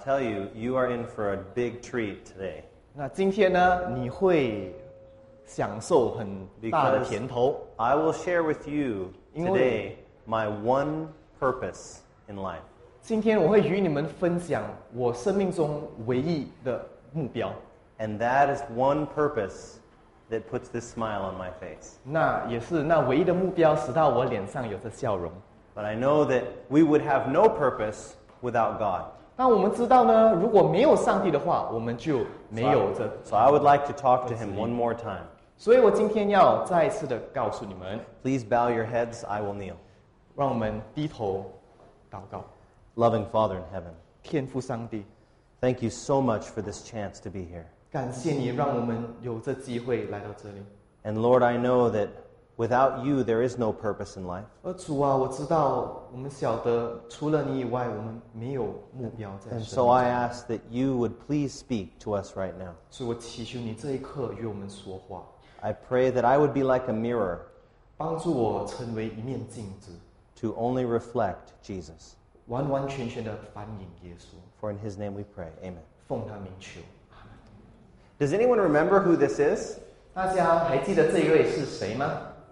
tell you, you are in for a big treat today. 那今天呢，你会享受很大的甜头。 I will share with you today my one purpose in life. 今天我会与你们分享我生命中唯一的目标。 And that is one purpose that puts this smile on my face. 那也是那唯一的目标，使到我脸上有着笑容。 But I know that we would have no purpose without God. 那我们知道呢，如果没有上帝的话，我们就没有着。 So I would like to talk to him one more time. 所以我今天要再一次的告诉你们 Please bow your heads, I will kneel. 让我们低头祷告。 Loving Father in heaven, 天父上帝， thank you so much for this chance to be here. 感谢你让我们有这机会来到这里。 And Lord, I know that without you, there is no purpose in life. 而主啊，我知道我们晓得除了你以外，我们没有目标在 And 生 so 命 I 中。 ask that you would please speak to us right now. 所以我祈求你这一刻与我们说话， I pray that I would be like a mirror 帮助我成为一面镜子， to only reflect Jesus. 完完全全的反映耶稣。 For in his name we pray. Amen. 奉他名求。 Does anyone remember who this is? 大家还记得这一位是谁吗？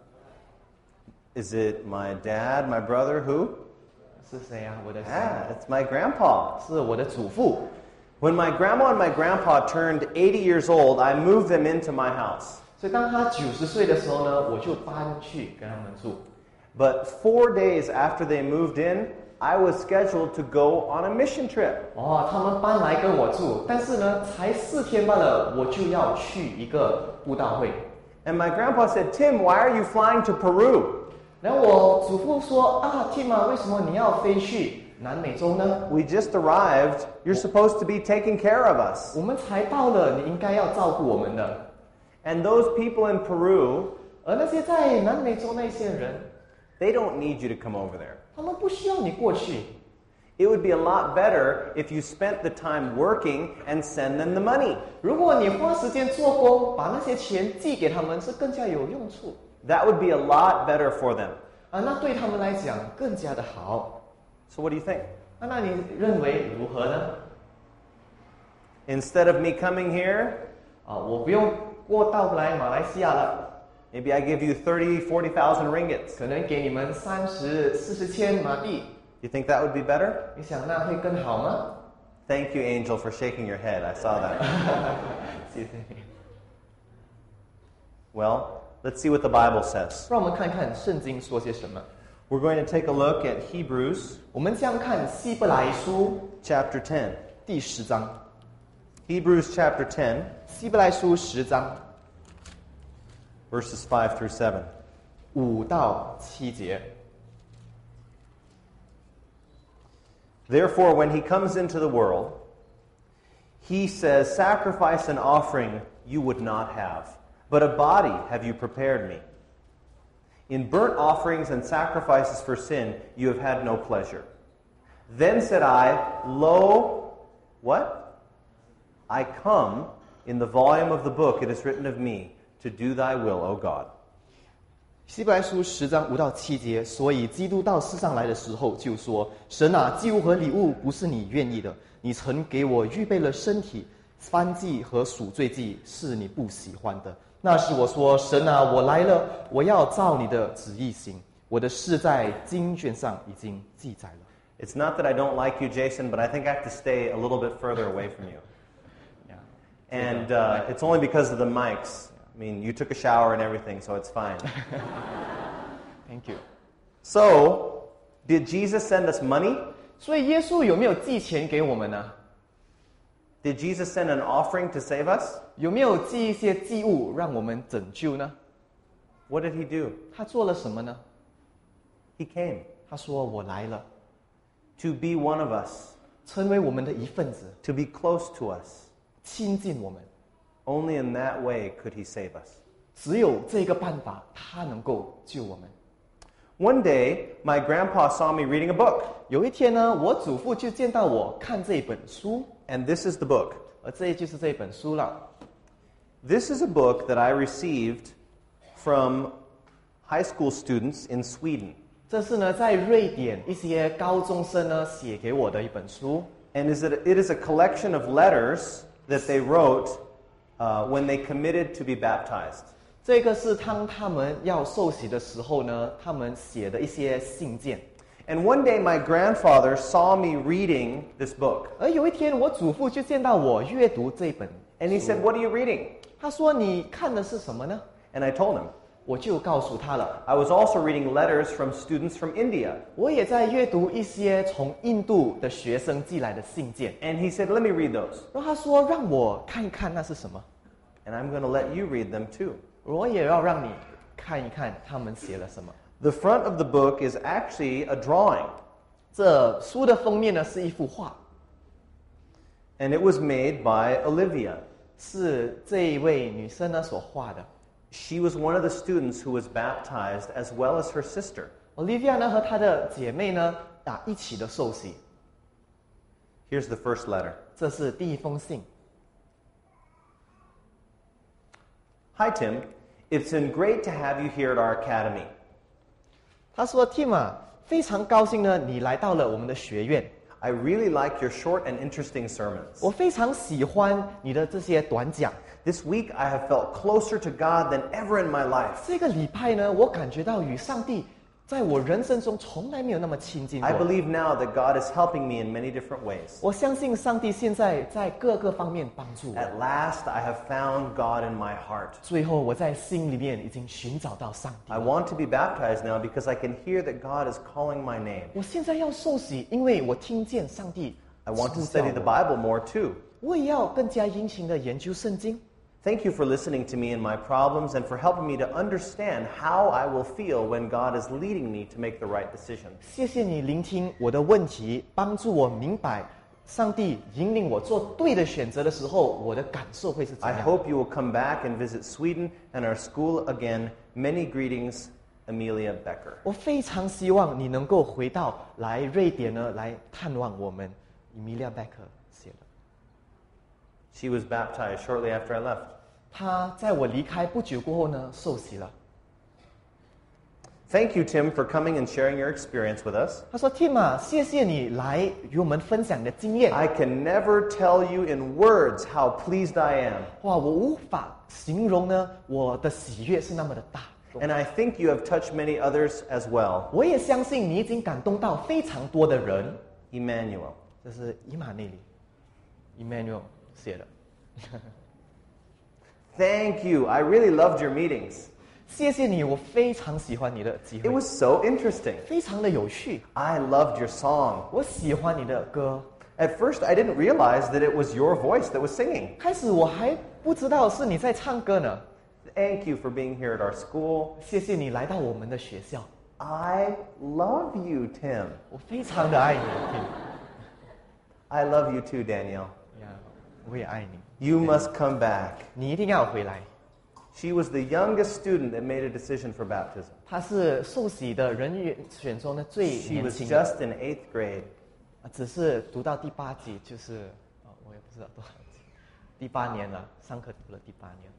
Is it my dad, my brother, who? 是谁啊？我的 Ah, it's my grandpa. 是我的祖父。 When my grandma and my grandpa turned 80 years old, I moved them into my house. 所以当他90岁的时候呢，我就搬去跟他们住。 But 4 days after they moved in, I was scheduled to go on a mission trip. 哦，他们搬来跟我住，但是呢，才4天罢了，我就要去一个布道会。 And my grandpa said, Tim, why are you flying to Peru? 然后我祖父说啊 ，Tim 啊，为什么你要飞去南美洲呢？ We just arrived. You're supposed to be taking care of us. 我们才到了，你应该要照顾我们的。 And those people in Peru, 而那些在南美洲那些人， they don't need you to come over there. 他们不需要你过去。 It would be a lot better if you spent the time working and send them the money. 如果你花时间做工，把那些钱寄给他们，是更加有用处 That would be a lot better for them. 啊，那对他们来讲更加的好。 So what do you think? 那你认为如何呢？ Instead of me coming here, 啊，我不用过到来马来西亚了， maybe I give you 30, 40,000 ringgits. 可能给你们30、40千马币， You think that would be better? 你想那会更好吗？ Thank you, Angel, for shaking your head. I saw that. 谢谢你。 Well, let's see what the Bible says. 让我们看看圣经说些什么。 We're going to take a look at Hebrews 我们将看希伯来书 chapter 10. 第10章， Hebrews chapter 10, 希伯来书10章 verses 5 through 7. 5到7节。 Therefore, when he comes into the world, he says, Sacrifice and offering you would not have, but a body have you prepared me. In burnt offerings and sacrifices for sin you have had no pleasure. Then said I, Lo, what? I come. In the volume of the book it is written of me, to do thy will, O God. 希伯来书10章5到7节，所以基督到世上来的时候就说：“神啊，祭物和礼物不是你愿意的，你曾给我预备了身体，燔祭和赎罪祭是你不喜欢的。那时我说：神啊，我来了，我要照你的旨意行。我的事在经卷上已经记载了。” It's not that I don't like you, Jason, but I think I have to stay a little bit further away from you. Yeah. And it's only because of the mics. I mean, you took a shower and everything, so it's fine. Thank you. So, did Jesus send us money? 所以耶稣有没有寄钱给我们呢？ Did Jesus send an offering to save us? 有没有寄一些祭物让我们拯救呢？ What did he do? 他做了什么呢？ He came 他说：“我来了， to be one of us, 成为我们的一份子， to be close to us. 亲近我们。” Only in that way could he save us. 只有这个办法，他能够救我们。 One day, my grandpa saw me reading a book, 有一天呢，我祖父就见到我看这本书， and this is the book. 而这就是这本书了。 This is a book that I received from high school students in Sweden. 这是呢，在瑞典一些高中生呢写给我的一本书。 And it is a collection of letters that they wrote when they committed to be baptized. 这个是当他们要受洗的时候呢，他们写的一些信件。 And one day my grandfather saw me reading this book. 而有一天，我祖父就见到我阅读这本 And he said, "What are you reading?" 他说：“你看的是什么呢 And I told him.？” 我就告诉他了， I was also reading letters from students from India. 我也在阅读一些从印度的学生寄来的信件。 And he said, "Let me read those." 然后他说：“让我看一看那是什么。 And I'm going to let you read them too. ” 我也要让你看一看他们写了什么。 The front of the book is actually a drawing. 这书的封面呢是一幅画， And it was made by Olivia. 是这一位女生呢所画的。 She was one of the students who was baptized as well as her sister. Olivia 呢和她的姐妹呢一起的受洗。 Here's the first letter. 这是第一封信。 Hi, Tim. It's been great to have you here at our academy. 他说 ：“Tim 啊，非常高兴呢，你来到了我们的学院。 I really like your short and interesting sermons. 我非常喜欢你的这些短讲。 This week I have felt closer to God than ever in my life. 这个礼拜呢，我感觉到与上帝在我人生中从来没有那么亲近过 I。believe now that God is helping me in many different ways. 我相信上帝现在在各个方面帮助我。 At last I have found God in my heart. 最后，我在心里面已经寻找到上帝 I。want to be baptized now because I can hear that God is calling my name. 我现在要受洗，因为我听见上帝 I want to 呼叫 study the 我。 Bible more too. 我也要更加殷勤的研究圣经。 Thank you for listening to me and my problems and for helping me to understand how I will feel when God is leading me to make the right decision. 谢谢你聆听我的问题，帮助我明白上帝引领我做对的选择的时候，我的感受会是怎 I 样。 hope you will come back and visit Sweden and our school again. Many greetings, Amelia Becker. 我非常希望你能够回到来瑞典呢，来探望我们。Emilia Becker 写的， She was baptized shortly after I left. 她在我离开不久过后呢，受洗了。 Thank you, Tim, for coming and sharing your experience with us. 她说 ：“Tim 啊，谢谢你来与我们分享你的经验。 I can never tell you in words how pleased I am. 哇，我无法形容呢，我的喜悦是那么的大。 And I think you have touched many others as well. 我也相信你已经感动到非常多的人。” Emmanuel. 这是以马内利 Emmanuel 写的。 Thank you. I really loved your meetings. 谢谢你，我非常喜欢你的机 It 会， was so interesting. 非常的有趣。 I loved your song. 我喜欢你的歌。 At first, I didn't realize that it was your voice that was singing. 开始我还不知道是你在唱歌呢。 Thank you for being here at our school. 谢谢你来到我们的学校， I love you, Tim. 我非常的爱你。 I love you too, Danielle. 呀，我也爱你。 You must come back. 你一定要回来。 She was the youngest student that made a decision for baptism. 他是受洗的人员选中呢最 She 年 was 轻的， just in 8th grade. 只是读到第8级，就是我也不知道多少级，第8年了，上课读了第8年。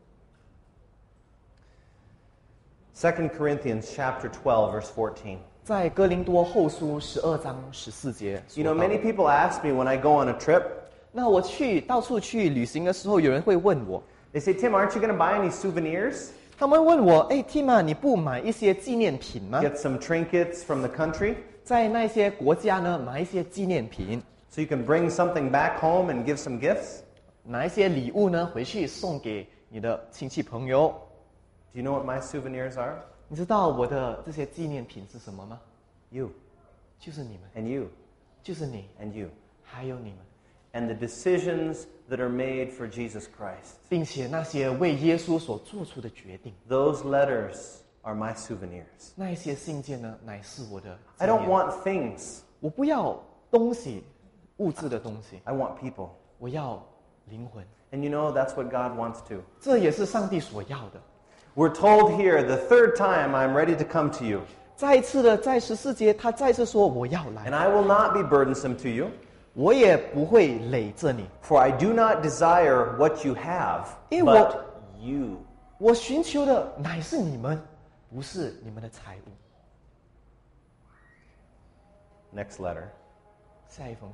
2 Corinthians chapter 12, verse 14. 在哥林多后书12章14节 You 说 know, 到 many people ask me when I go on a trip, 那我到处去旅行的时候，有人会问我， they say, Tim, aren't you going to buy any souvenirs? 他们问我，哎 ，Tim 啊，你不买一些纪念品吗？ Get some trinkets from the country 在那些国家呢，买一些纪念品， so you can bring something back home and give some gifts? 拿一些礼物呢，回去送给你的亲戚朋友。 Do you know what my souvenirs are? 你知道我的这些纪念品是什么吗？ You 就是你们， and you 就是你， and you. 还有你们， And the decisions that are made for Jesus Christ. 并且那些为耶稣所做出的决定， Those letters are my souvenirs. 那一些信件呢，乃是我的纪 I don't 念。 want things. 我不要东西，物质的东西， I want people. 我要灵魂。 And you know, that's what God wants too. 这也是上帝所要的。 We're told here the third time I'm ready to come to you. 再一次的，在14节，他再次说：“我要 And 来， I will not be burdensome to you, 我也不会累着你。 for I do not desire what you have, 因为 but you. 我寻求的乃是你们，不是你们的财物。” Next letter. 下一封信，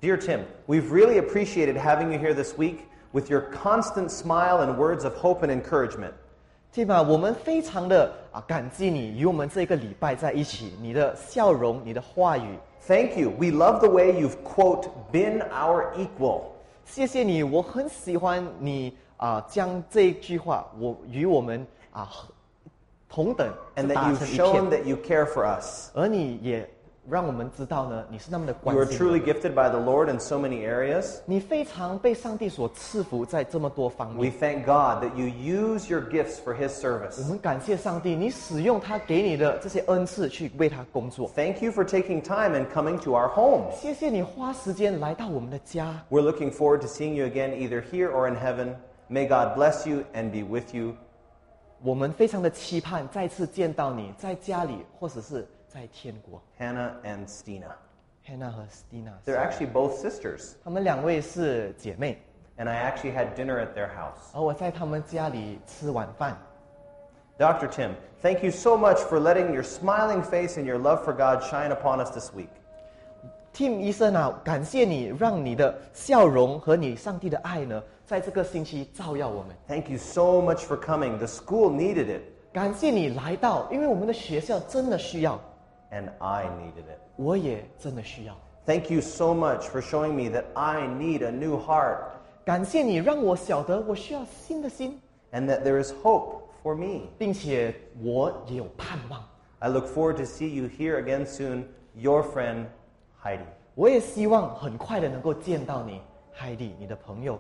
Dear Tim, we've really appreciated having you here this week with your constant smile and words of hope and encouragement. Tim 啊，我们非常的感激你与我们这个礼拜在一起，你的笑容，你的话语。 Thank you. We love the way you've, quote, been our equal. 谢谢你，我很喜欢你将这句话，与我们同等 And 打 that 成 you've 一 shown 片， that you care for us. 而你也让我们知道呢，你是那么的 You 关 are 心 truly 我们。 gifted by the Lord in so many areas. 你非常被上帝所赐福，在这么多方 We 面。 thank God that you use your gifts for His 我 service. 们感谢上帝，你使用他给你的这些恩赐去为他工作。 Thank you for taking time and coming to our home. 谢谢你花时间来到我们的家。 We're looking forward to seeing you again either here or in heaven. May God bless you and be with you. 我们非常的期盼再次见到你，在家里或者是在天国。 Hannah and Stina. Hannah 和 Stina， They're actually both sisters. 她们两位是姐妹， And I actually had dinner at their house. 而我在她们家里吃晚饭。 Dr. Tim, thank you so much for letting your smiling face and your love for God shine upon us this week. Tim 医生啊，感谢你让你的笑容和你上帝的爱呢，在这个星期照耀我们。 Thank you so much for coming. The school needed it, 感谢你来到，因为我们的学校真的需要， and I needed it. 我也真的需要。 Thank you so much for showing me that I need a new heart 感谢你让我晓得我需要新的心， and that there is hope for me. 并且我也有盼望。 I look forward to see you here again soon. Your friend, Heidi. 我也希望很快的能够见到你，海蒂，你的朋友。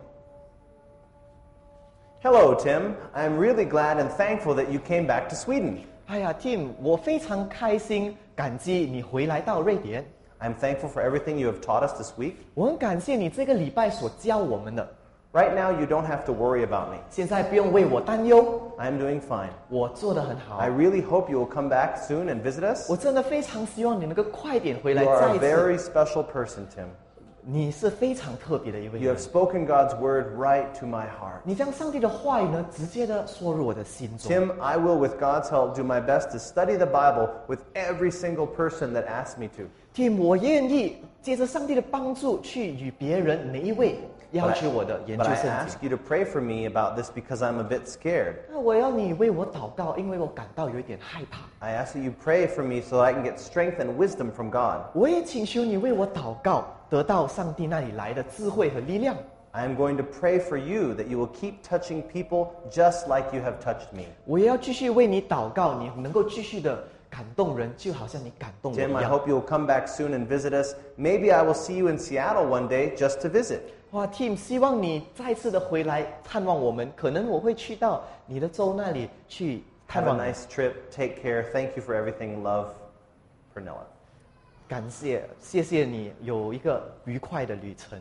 Hello, Tim. I'm really glad and thankful that you came back to Sweden. 哎呀 ，Tim， 我非常开心，感激你回来到瑞典。 I'm thankful for everything you have taught us this week. 我很感谢你这个礼拜所教我们的。 Right now, you don't have to worry about me. 现在不用为我担忧， I'm doing fine. 我做得很好 I。really hope you will come back soon and visit us. 我真的非常希望你能够快点回来 You are 再 a 一次。 very special person, Tim. 你是非常特别的一位 You 人 have。spoken God's word right to my heart. 你将上帝的话语呢，直接的说入我的心中。 Tim, I will, with God's help, do my best to study the Bible with every single person that asks me to. Tim， 我愿意借着上帝的帮助去与别人每一位要求我的研 But 究 I 圣 ask 经。 you to pray for me about this because I'm a bit scared. 那我要你为我祷告，因为我感到有一点害怕。 I ask that you pray for me so that I can get strength and wisdom from God. 我也请求你为我祷告，得到上帝那里来的智慧和力量。 I am going to pray for you that you will keep touching people just like you have touched me. 我也要继续为你祷告，你能够继续的感动人，就好像你感动我 Tim, 一 I 样。 hope you will come back soon and visit us. Maybe I will see you in Seattle one day just to visit. 哇 ，Tim， 希望你再次的回来探望我们，可能我会去到你的州那里去探 Have a 望你。 nice trip. Take care. Thank you for everything. Love, Pernilla. 感谢，谢谢你有一个愉快的旅程。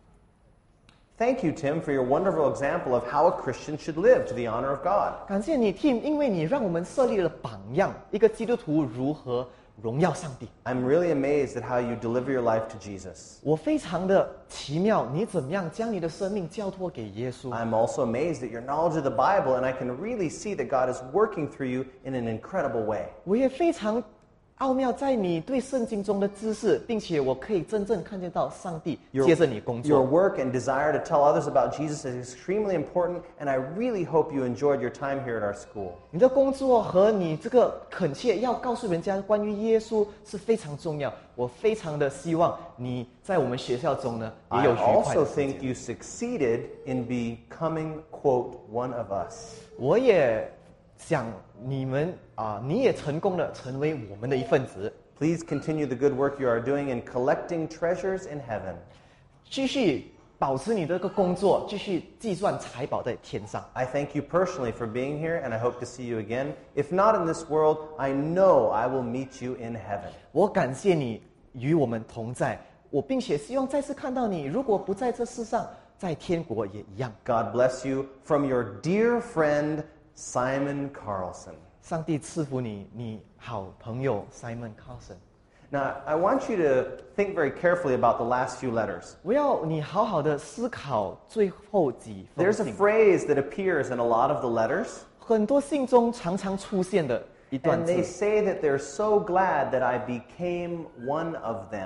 Thank you, Tim, for your wonderful example of how a Christian should live to the honor of God. 感谢你 ，Tim， 因为你让我们设立了榜样，一个基督徒如何荣耀上帝。 I'm really amazed at how you deliver your life to Jesus. 我非常的奇妙，你怎么样将你的生命交托给耶稣？ I'm also amazed at your knowledge of the Bible, and I can really see that God is working through you in an incredible way. 我也非常奥妙在你对圣经中的知识，并且我可以真正看见到上帝接着你工 Your 作。 work and desire to tell others about Jesus is extremely important, and I really hope you enjoyed your time here at our school. 你的工作和你这个恳切要告诉人家关于耶稣是非常重要。我非常的希望你在我们学校中呢也 I 有愉快 also 的时间 think you succeeded in becoming, quote, one of us. 我也想你们你也成功的成为我们的一份子， Please continue the good work you are doing in collecting treasures in heaven. 继续保持你的这个工作，继续计算财宝在天上。 I thank you personally for being here, and I hope to see you again. If not in this world, I know I will meet you in heaven. 我感谢你与我们同在，我并且希望再次看到你。如果不在这世上，在天国也一样。 God bless you from your dear friend, Simon Carlson. 上帝赐福你，你好朋友 Simon Carlson。 Now, I want you to think very carefully about the last few letters. 我要你好好的思考最后几封 There's a 信。 phrase that appears in a lot of the letters, 很多信中常常出现的一段 and 字 they，say that they're so glad that I became one of them.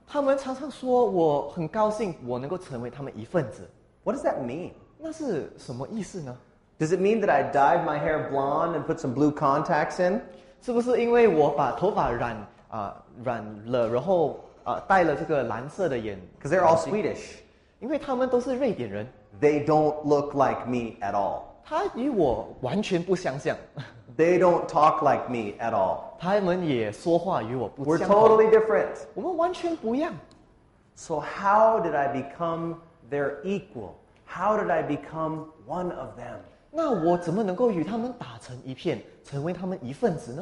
他们常常说我很高兴我能够成为他们一份子。 What does that mean? 那是什么意思呢？ Does it mean that I dyed my hair blonde and put some blue contacts in? 是不是因为我把头发染了，然后戴了这个蓝色的眼 Because they're all Swedish. 因为他们都是瑞典人， They don't look like me at all. 他与我完全不相像， They don't talk like me at all. 他们也说话与我不 We're 相同， totally different. 我们完全不一样。 So how did I become their equal? How did I become one of them? 那我怎么能够与他们打成一片，成为他们一份子呢？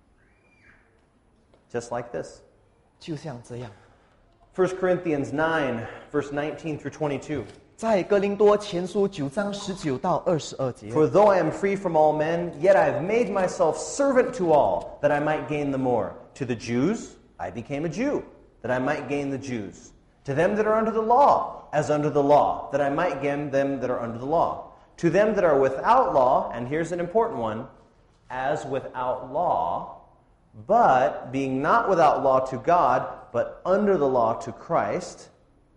Just like this. 就像这样， 1 Corinthians 9, verse 19 through 22. 在哥林多前书9章19到22节。 For though I am free from all men, yet I have made myself servant to all, that I might gain the more. To the Jews, I became a Jew, that I might gain the Jews. To them that are under the law, as under the law, that I might gain them that are under the law. To them that are without law, and here's an important one, as without law, but being not without law to God, but under the law to Christ.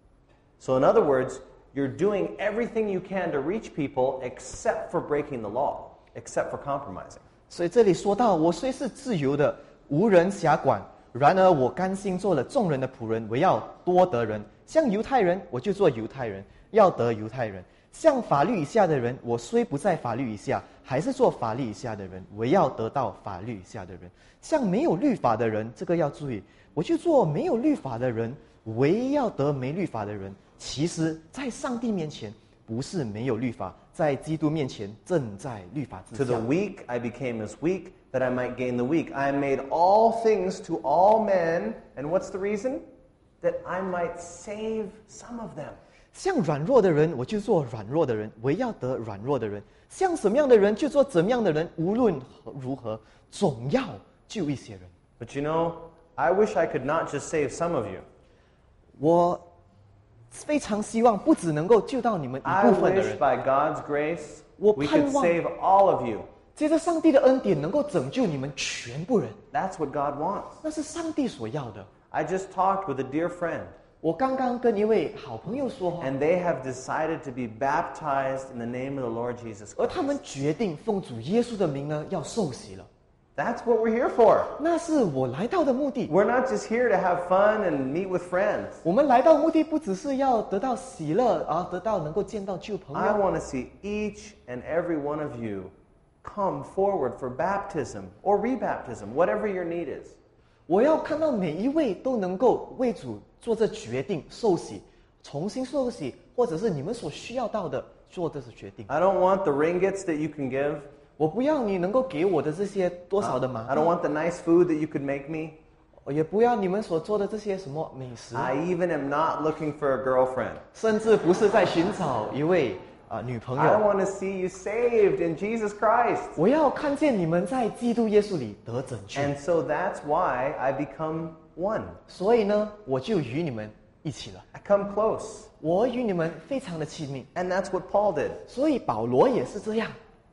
So in other words, you're doing everything you can to reach people except for breaking the law, except for compromising. 所以这里说到，我虽是自由的，无人辖管，然而我甘心做了众人的仆人，为要多得人。像犹太人，我就做犹太人，要得犹太人；像法律以下的人，我虽不在法律以下，还是做法律以下的人，为要得到法律以下的人。像没有律法的人，这个要注意，我就做没有律法的人，为要得没律法的人。其实，在上帝面前，不是没有律法，在基督面前正在律法之 To 下 the。weak I became as weak, that I might gain the weak. I made all things to all men, and what's the reason? That I might save some of them. 像软弱的人，我就做软弱的人，为要得软弱的人；像什么样的人，就做怎么样的人。无论如何，总要救一些人。 But you know, I wish I could not just save some of you. 我非常希望，不只能够救到你们 I 一部分的 wish 人， by God's grace 我 we 盼 could 望 save all of you. 借着上帝的恩典，能够拯救你们全部人。 That's what God wants. 那是上帝所要的。 I just talked with a dear friend, 我刚刚跟一位好朋友说话， and they have decided to be baptized in the name of the Lord Jesus 而他 Christ. 们决定奉主耶稣的名呢，要受洗了。 That's what we're here for. 那是我来到的目的。 We're not just here to have fun and meet with friends. 我们来到目的不只是要得到喜乐，而得到能够见到旧朋 I 友。 want to see each and every one of you come forward for baptism or rebaptism, whatever your need is. 我要看到每一位都能够为主做这决定，受洗，重新受洗，或者是你们所需要到的做这个决定。 I don't want the ringgits that you can give. 我不要你能够给我的这些多少的麻 I don't want the nice food that you could make me. 也不要你们所做的这些什么美食， I even am not looking for a girlfriend. 甚至不是在寻找一位女朋 I 友。 want to see you saved in Jesus Christ. 我要看见你们在基督耶稣里得拯救。 And so that's why I become one. 所以呢，我就与你们一起了。 I come close. 我与你们非常的亲密， And that's what Paul did. 所以保罗也是这样。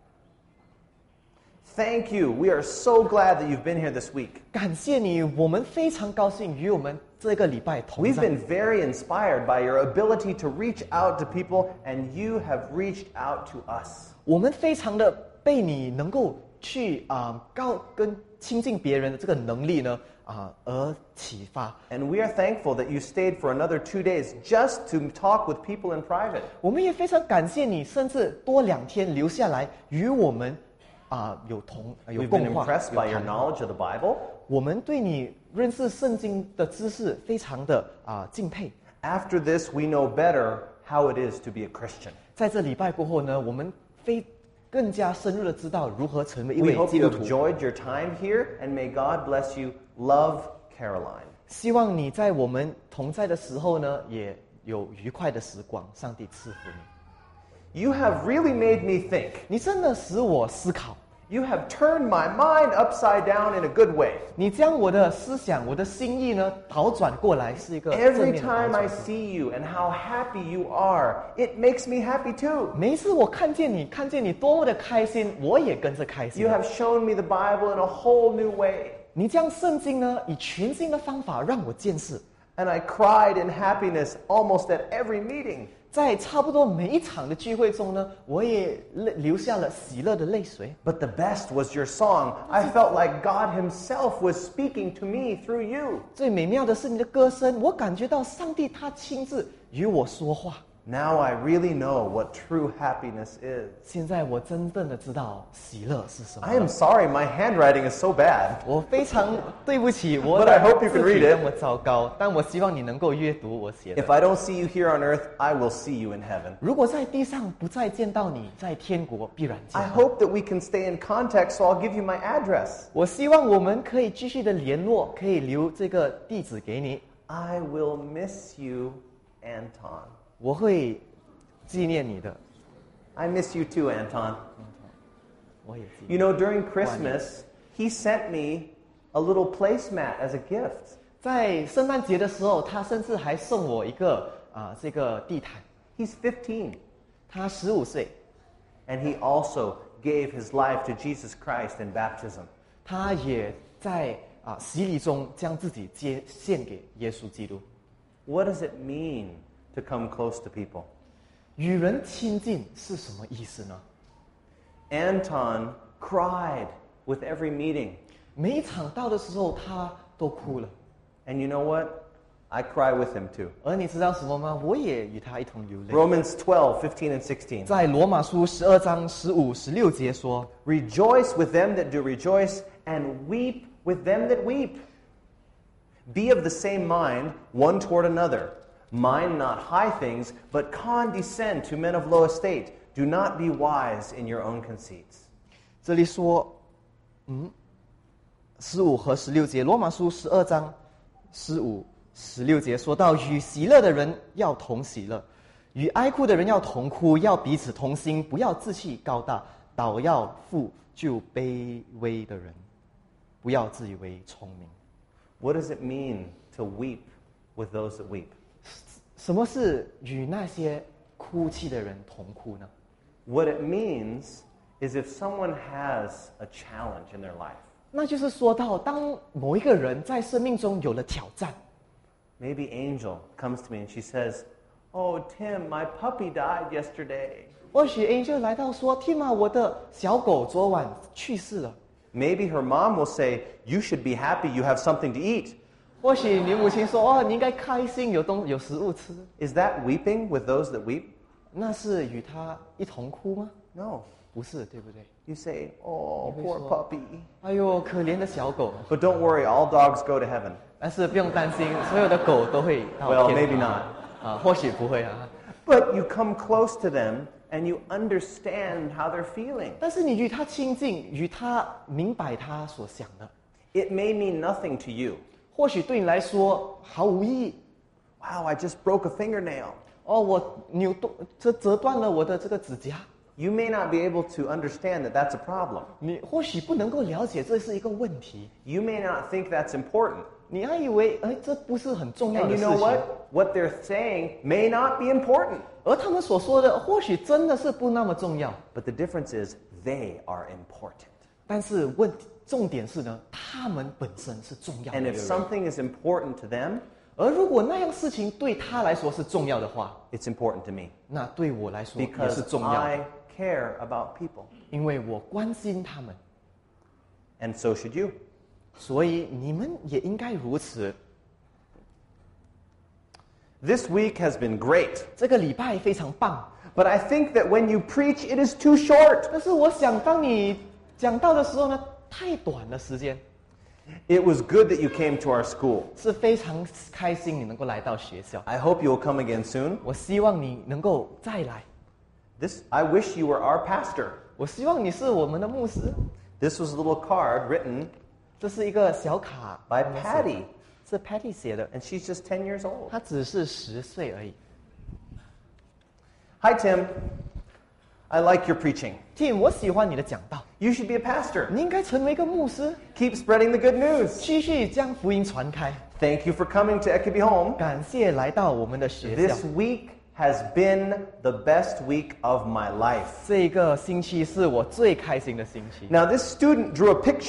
Thank you. We are so glad that you've been here this week. 感谢你，我们非常高兴与我们这个礼拜同 We've 在。 been very inspired by your ability to reach out to people, and you have reached out to us. 我们非常的被你能够去跟亲近别人的这个能力呢而启发。 And we are thankful that you stayed for another 2 days just to talk with people in private. 我们也非常感谢你，甚至多2天留下来与我们有 We've been 共话。 impressed by 有 your 谈话 knowledge of the Bible. 我们对你认识圣经的知识非常的敬佩。 After this, we know better how it is to be a Christian. 在这礼拜过后呢，我们更加深入的知道如何成为一 We 位 hope 基 you 督 have 徒。 enjoyed your time here, and may God bless you. Love, Caroline. 希望你在我们同在的时候呢，也有愉快的时光。上帝赐福你。 You have really made me think. 你真的使我思考， You have turned my mind upside down in a good way. 你将我的思想、我的心意呢倒转过来，是一个正 Every 面的倒 time I 转。 see you and how happy you are, it makes me happy too. 每一次我看见你多么的开心，我也跟着开心 You。have shown me the Bible in a whole new way. 你将圣经呢以全新的方法让我见识。 And I cried in happiness almost at every meeting. 在差不多每一场的聚会中呢，我也流下了喜乐的泪水。 But the best was your song. I felt like God Himself was speaking to me through you. 最美妙的是你的歌声，我感觉到上帝他亲自与我说话。 Now I really know what true happiness is. 现在我真正的知道喜乐是什么 I am sorry, my handwriting is so bad. 我非常对不起，我 But 的 I hope you 字 can 体 read it. 那么糟糕，但我希望你能够阅读我写的。 If I don't see you here on earth, I will see you in heaven. 如果在地上不再见到你，在天国必然见 I 到。 hope that we can stay in contact, so I'll give you my address. 我希望我们可以继续的联络，可以留这个地址给你。 I will miss you, Anton. 我会纪念你的， I miss you too, Anton. 我也纪念。 You know, during Christmas, he sent me a little placemat as a gift. 在圣诞节的时候，他甚至还送我一个这个地毯。 He's 15, 他15岁， and he also gave his life to Jesus Christ in baptism. 他也在洗礼中将自己献给耶稣基督。 What does it mean to come close to people? 与人亲近是什么意思呢？ Anton cried with every meeting. 每一场到的时候，他都哭了。 And you know what? I cry with him too. 而你知道什么吗？我也与他一同流泪。 Romans 12, 15, and 16. 在罗马书12章15、16节说 Rejoice with them that do rejoice, and weep with them that weep. Be of the same mind one toward another. Mind not high things, but condescend to men of low estate. Do not be wise in your own conceits. 这里说15和16节，罗马书12章15、16节说到，与喜乐的人要同喜乐，与哀哭的人要同哭，要彼此同心，不要志气高大，倒要负就卑微的人，不要自以为聪明。 What does it mean to weep with those that weep? 什么是与那些哭泣的人同哭呢？ What it means is if someone has a challenge in their life, 那就是说到，当某一个人在生命中有了挑战， maybe Angel comes to me and she says, "Oh, Tim, my puppy died yesterday." 或许 Angel 来到说 ：“Tim 啊，我的小狗昨晚去世了。” Maybe her mom will say, "You should be happy you have something to eat." 或许你母亲说：“哦，你应该开心，有食物吃。” Is that weeping with those that weep? 那是与他一同哭吗？ No. 不是，对不对？ You say, "Oh, 你会 poor 说， puppy." 哎呦，可怜的小狗。 But don't worry, all dogs go to heaven. 但是不用担心，所有的狗都会到 Well, 天 maybe 堂 not. 或许不会啊。 But you come close to them and you understand how they're feeling. 但是你与他亲近，与他明白他所想的， It may mean nothing to you. 或许对你来说毫无意义。 Wow, I just broke a fingernail. 哦，我折断了我的这个指甲。 You may not be able to understand that that's a problem. 你或许不能够了解这是一个问题， You may not think that's important. 你还以为这不是很重要 And 的 you 事 know 情。 what? What they're saying may not be important. 而他们所说的或许真的是不那么重要， But the difference is they are important. 但是重点是呢，他们本身是重要的 And 一 if 个人。 something is important to them, 而如果那样事情对他来说是重要的话， it's important to me. 那对我来说也是 Because 重要的， I care about people. 因为我关心他们， And so should you. 所以你们也应该如此。 This week has been great. 这个礼拜非常棒， But I think that when you preach, it is too short. 但是我想当你讲到的时候呢，太短了时间。 It was good that you came to our school. 是非常开心你能够来到学校， I hope you will come again soon. 我希望你能够再来， I wish you were our pastor. 我希望你是我们的牧师。 This was a little card written 这是一个小卡 by Patty, 是 Patty 写的， and she's just 10 years old. 她只是10岁而已。 Hi, Tim. I like your preaching. Tim，我喜欢你的讲道， You should be a pastor. 你应该成为一个牧师， Keep spreading the good news. 继续将福音传开。 Thank you for coming to Ekabe Home. 感谢来到我们的学校 This。week has been the best week of my life. 这个星期是我最开心的星期。 Now, this student drew a picture.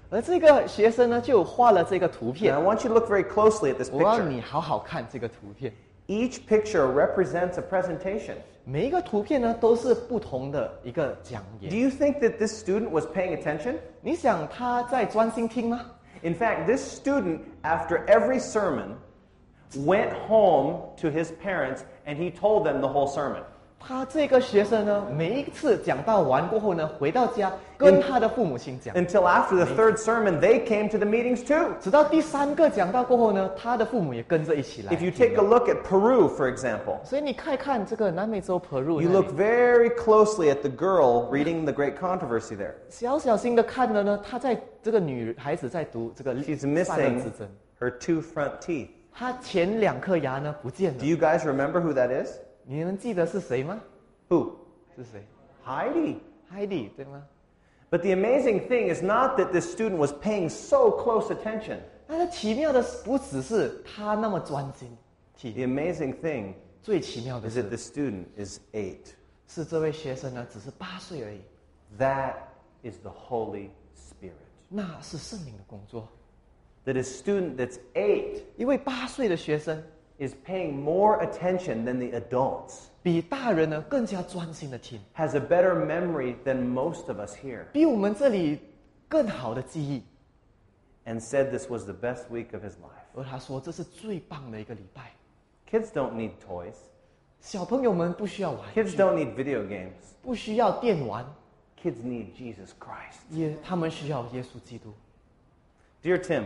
而这个学生呢，就画了这个图 And 片 I。want you to look very closely at this 我让 picture. 你好好看这个图片。 Each picture represents a presentation. 每一个图片呢，都是不同的一个讲 Do 演。 you think that this student was paying attention? 你想他在专心听吗？ In fact, this student, after every sermon, went home to his parents and he told them the whole sermon. 他这个学生呢，每一次讲到完过后呢，回到家跟他的父母亲讲， Until after the third sermon, they came to the meetings too. 直到第3个讲到过后呢，他的父母也跟着一起来 If you 听 take a look at Peru, for example, 所以你看一看这个南美洲 Peru， you 那里 look very closely at the girl reading the great controversy there. 小心的看了呢，她在这个女孩子在读这个 She's 善恶 missing 之争， her 2 front teeth. 她前2颗牙呢不见 Do 了。 you guys remember who that is? 你们记得是谁吗？ Who? 是谁 Heidi. ？Heidi 对吗？ But the amazing thing is not that this student was paying so close attention. 但是奇妙的不只是他那么专心 The 听， amazing thing 最奇妙的 is that 是 the student is 8. 是这位学生呢只是8岁而已， That is the Holy Spirit. 那是圣灵的工作。 That a student that's 8 一位8岁的学生 is paying more attention than the adults, 比大人呢更加专心的听， has a better memory than most of us here, 比我们这里更好的记忆。 and said this was the best week of his life. 而他说这是最棒的一个礼拜。 Kids don't need toys. 小朋友们不需要玩 Kids 具， don't need video games. 不需要电玩， Kids need Jesus Christ. 他们需要耶稣基督。 Dear Tim,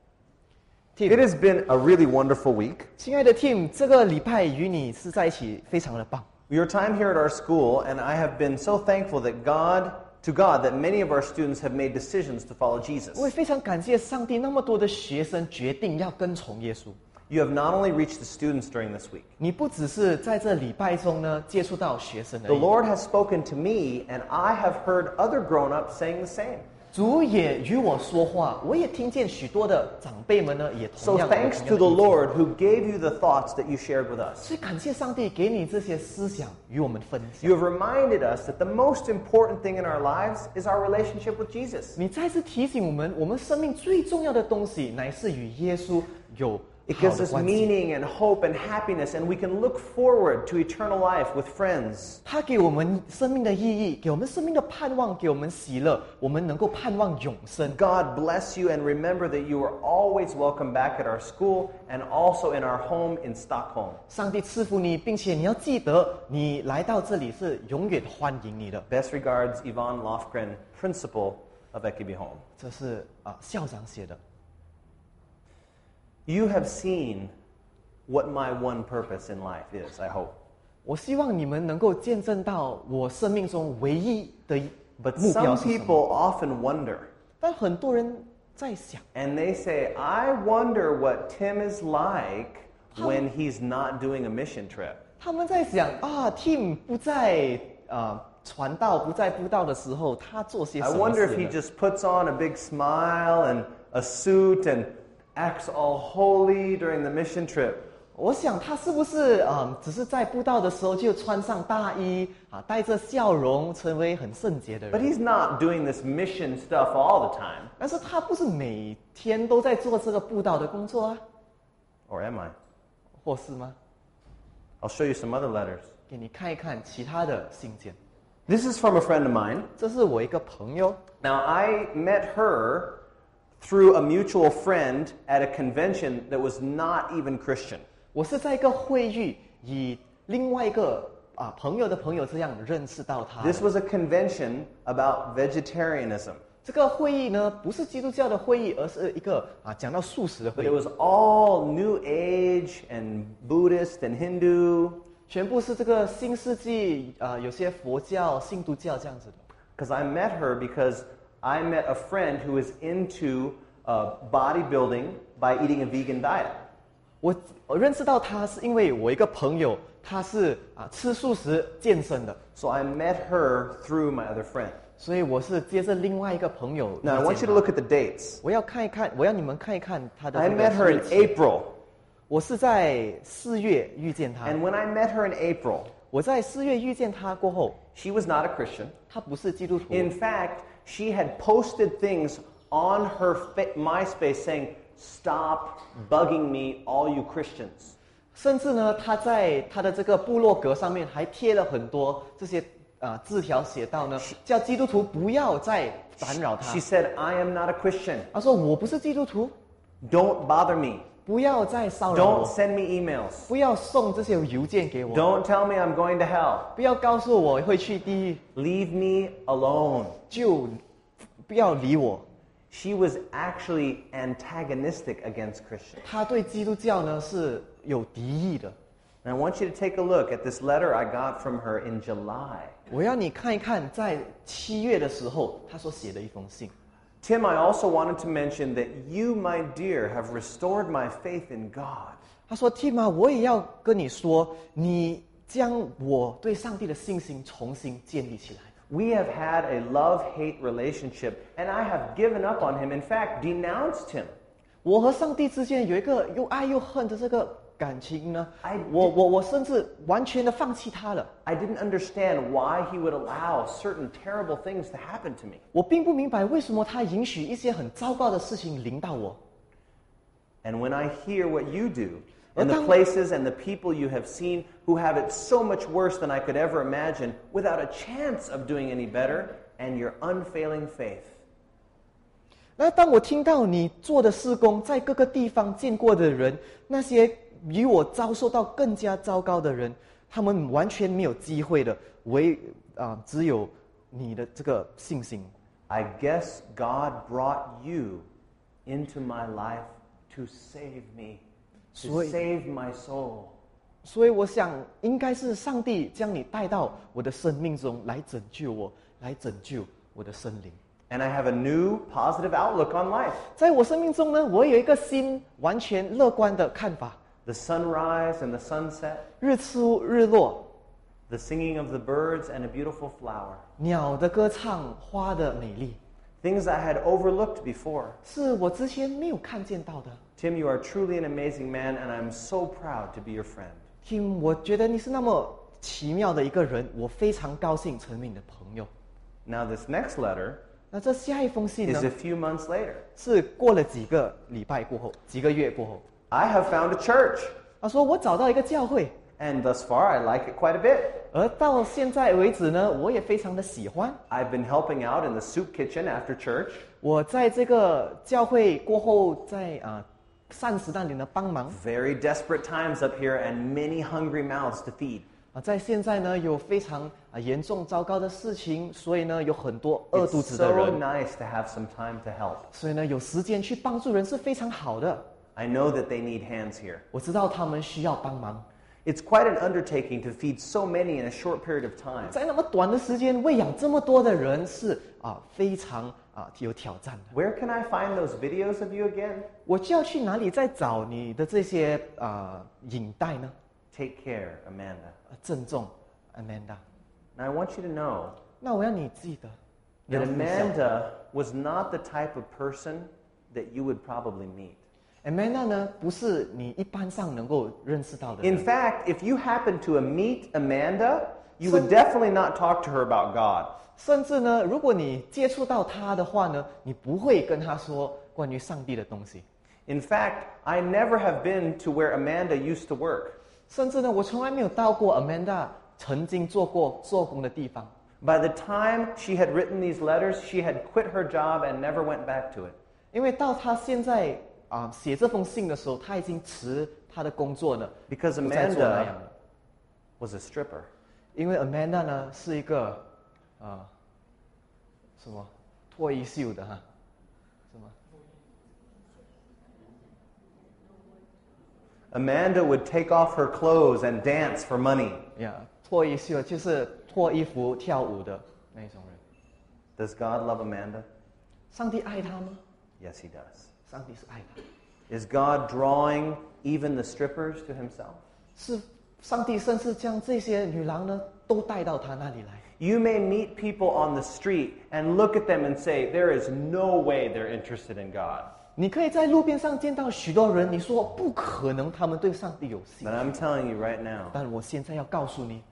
Tim， it has been a really wonderful week. 亲爱的 Tim， 这个礼拜与你是在一起非常的棒。 Your time here at our school, and I have been so thankful that to God that many of our students have made decisions to follow Jesus. 我也非常感谢上帝，那么多的学生决定要跟从耶稣。 You have not only reached the students during this week. 你不只是在这礼拜中呢接触到学生而 The 已， Lord has spoken to me, and I have heard other grown-ups saying the same. 主也与我说话，我也听见许多的长辈们呢也同 So 样的。 thanks to the Lord who gave you the thoughts that you shared with us. 所以感谢上帝给你这些思想与我们分享。 You have reminded us that the most important thing in our lives is our relationship with Jesus. 你再次提醒我们，我们生命最重要的东西乃是与耶稣有 It 好 gives 的 us 关系。 meaning and hope and happiness, and we can look forward to eternal life with friends. 它给我们生命的意义，给我们生命的盼望，给我们喜乐，我们能够盼望永生。 God bless you, and remember that you are always welcome back at our school and also in our home in Stockholm. 上帝赐福你，并且你要记得，你来到这里是永远欢迎你的。 Best regards, Yvonne Lofgren, principal of Ekibi Home. 这是校长写的。 You have seen what my one purpose in life is, I hope. 我希望你们能够见证到我生命中唯一的 But 目标 some 是什么。 people often wonder, 但很多人在想， and they say, I wonder what Tim is like when he's not doing a mission trip. 他们在想Tim 不在传道、不在布道的时候，他做些 I 什么 wonder 事 if he 呢？ just puts on a big smile and a suit and acts all holy during the mission trip. 我想他是不是只是在布道的时候就穿上大衣带着笑容，成为很圣洁的 But 人？ he's not doing this mission stuff all the time. 但是他不是每天都在做这个布道的工作啊， Or am I? 或是吗？ I'll show you some other letters. 给你看一看其他的信件。 This is from a friend of mine. 这是我一个朋友， Now, I met her through a mutual friend at a convention that was not even Christian. 我是在一个会议以另外一个朋友的朋友这样认识到他的。 This was a convention about vegetarianism. 这个会议呢，不是基督教的会议，而是一个讲到素食的 But 会 it 议， was all New Age and Buddhist and Hindu. 全部是这个新世纪有些佛教、信徒教这样子的。 Because I met her because I met a friend who is into bodybuilding by eating a vegan diet. 我认识到他是因为我一个朋友，他是吃素食健身的， So I met her through my other friend. 所以我是接着另外一个朋友遇 Now, I 见 want you to 他 look at the dates. 我要看一看，我要你们看一看他的 I 这个 met her 日 in 期 April. 我是在4月遇见他， And when I met her in April, 我在4月遇见他过后， she was not a Christian. 他不是基督徒， In fact, she had posted things on her MySpace saying, "Stop bugging me, all you Christians." 甚至呢，他在他的这个部落格上面还贴了很多这些字条，写到呢，叫基督徒不要再打扰他。 She said, "I am not a Christian. 他说我不是基督徒， Don't bother me. 不要再骚扰 Don't 我， send me emails. 不要送这些邮件给我， Don't tell me I'm going to hell. 不要告诉我会去地狱， Leave me alone." 就不要理我。 She was actually antagonistic against Christians. 他对基督教呢是有敌意的。 And I want you to take a look at this letter I got from her in July. 我要你看一看，在7月的时候，他所写的一封信。 Tim, I also wanted to mention that you, my dear, have restored my faith in God. 他说 ：“Tim 啊，我也要跟你说，你将我对上帝的信心重新建立起来。 We have had a love-hate relationship, and I have given up on him. In fact, denounced him. 我和上帝之间有一个又爱又恨的这个感情呢 I-， 我甚至完全的放弃他了。 I didn't understand why he would allow certain terrible things to happen to me. 我并不明白为什么他允许一些很糟糕的事情临到我。 And when I hear what you do, and the Tang- places and the people you have seen who have it so much worse than I could ever imagine, without a chance of doing any better, and your unfailing faith. 那当我听到你做的事工，在各个地方见过的人，那些与我遭受到更加糟糕的人，他们完全没有机会的，只有你的这个信心。 I guess God brought you into my life to save me, to 所以- save my soul. 所以我想，应该是上帝将你带到我的生命中来拯救我，来拯救我的生灵。 And I have a new positive outlook on life. 在我生命中呢，我有一个新完全乐观的看法。 The sunrise and the sunset, 日出日落， the singing of the birds, and a beautiful flower. 鸟的歌唱，花的美丽， Things I had overlooked before. 是我之前没有看见到的。 Tim, you are truly an amazing man, and I'm so proud to be your friend. Tim，我觉得你是那么奇妙的一个人，我非常高兴成为你的朋友。 Now, this next letter 那这下一封信 is 呢， a few months later. 是过了几个礼拜过后，几个月过后， I have found a church, 他说我找到一个教会， and thus far I like it quite a bit. 而到现在为止呢，我也非常的喜欢。 I've been helping out in the soup kitchen after church. 我在这个教会过后，在膳食那里呢帮忙 Very desperate times up here, and many hungry mouths to feed. 在现在呢有非常严重糟糕的事情，所以呢有很多饿 It's 肚子的 so 人， nice to have some time to help. 所以呢有时间去帮助人是非常好的。 I know that they need hands here. 我知道他们需要帮忙， It's quite an undertaking to feed so many in a short period of time. 在那么短的时间喂养这么多的人是非常有挑战的。 Where can I find those videos of you again? 我就要去哪里再找你的这些影带呢？ Take care, Amanda. 郑重 Amanda， Now I want you to know 那我要你记得，你要 that 分享 Amanda was not the type of person that you would probably meet. Amanda 呢不是你一般上能够认识到的 In 人。 fact, if you happen to meet Amanda, you would definitely not talk to her about God. 甚至呢，如果你接触到他的话呢，你不会跟他说关于上帝的东西。 In fact, I never have been to where Amanda used to work. 甚至呢，我从来没有到过 Amanda 曾经做工的地方。 By the time she had written these letters, she had quit her job and never went back to it. 因为到他现在写这封信的时候，他已经辞他的工作了， Because 不再做那 Amanda 样了。 was a stripper. 因为 Amanda 呢是一个什么脱衣秀的哈，什么？ Amanda would take off her clothes and dance for money. 呀，脱衣秀就是脱衣服跳舞的那种人。 Does God love Amanda? 上帝爱他吗？ Yes, he does. 上帝是爱他。 Is God drawing even the strippers to himself? 是上帝甚至将这些女郎呢都带到他那里来。 You may meet people on the street and look at them and say, there is no way they're interested in God. 你可以在路边上见到许多人，你说不可能，他们对上帝有信 But。I'm telling you right now, 但我现在要告诉你，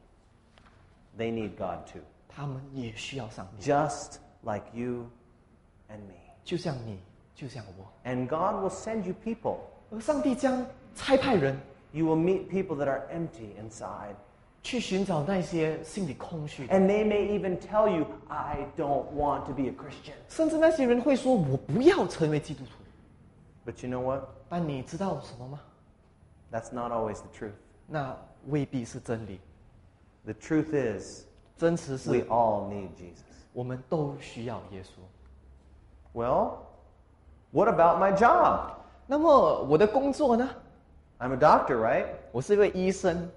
they need God too. 他们也需要上帝， Just like you and me. 就像你，就像我。 And God will send you people. 而上帝将差派人 You will meet people that are empty inside. 去寻找那些心里空虚的， And they may even tell you, I don't want to be a Christian. 甚至那些人会说：“我不要成为基督徒。 But you know what? ” 但你知道什么吗？ That's not always the truth. 那未必是真理。 The truth is, 真实 we 是 all need Jesus. 我们都需要耶稣。 Well, what about my job? 那么我的工作呢？ I'm a doctor, right? 我是一位医生，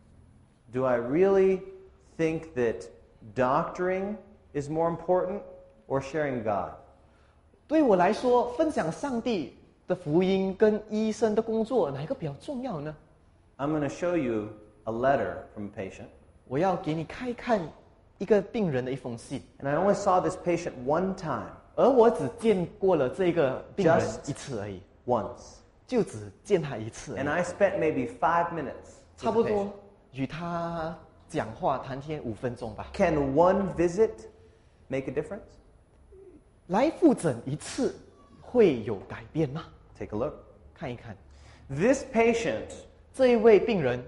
Do I really think that doctoring is more important or sharing God? 对我来说，分享上帝的福音跟医生的工作，哪一个比较重要呢？ I'm going to show you a letter from a patient. 我要给你看一个病人的一封信， And I only saw this patient one time, 而我只见过了这个病人 Just 一次而已， once. 就只见他一次而 And 已， I spent maybe 5 minutes 差 with 不 the 多 patient. 与他讲话谈天5分钟吧。 Can one visit make a difference? 来复诊一次会有改变吗？ Take a look. 看一看， This patient 这一位病人